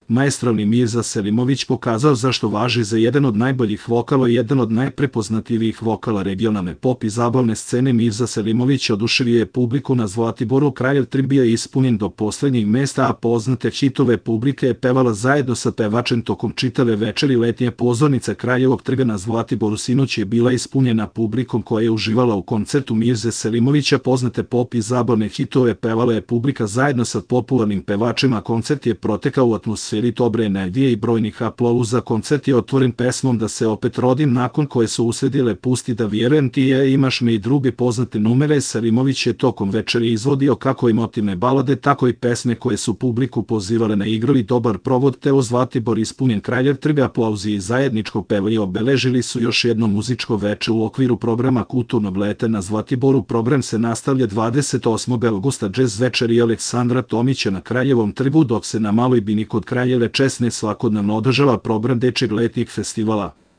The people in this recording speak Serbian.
Maestralni Mirza Selimović pokazao zašto važi za jedan od najboljih vokala i jedan od najprepoznatljivijih vokala regionalne pop i zabavne scene. Mirza Selimović oduševio je publiku na Zlatiboru. Kraljev trib bio je ispunjen do poslednjih mesta, a poznate hitove publika je pevala zajedno sa pevačem tokom čitave večeri. Letnja pozornica Kraljevog trga na Zlatiboru sinoć je bila ispunjena publikom koja je uživala u koncertu Mirze Selimovića. Poznate pop i zabavne hitove pevala je publika zajedno sa popularnim pevačima. Koncert je protekao u atmosferi dobre energije i brojnih aplauza. Koncert je otvoren pesmom Da se opet rodim, nakon koje su usledile Pusti da vjerujem ti je, Imaš me i druge poznate numere. Selimović je tokom večeri izvodio kako emotivne balade, tako i pesme koje su publiku pozivale na igru i dobar provod, te u Zlatibor ispunjen Kraljev trg. Aplauzi i zajedničko pevanje obeležili su još jedno muzičko veče u okviru programa Kulturnog leta na Zlatiboru. Program se nastavlja 28. avgusta džez večeri Aleksandra Tomića na Kraljevom trgu, dok se na Maloj bini kod Kraljeve Česme svakodnevno održava program dečijeg letnjeg festivala.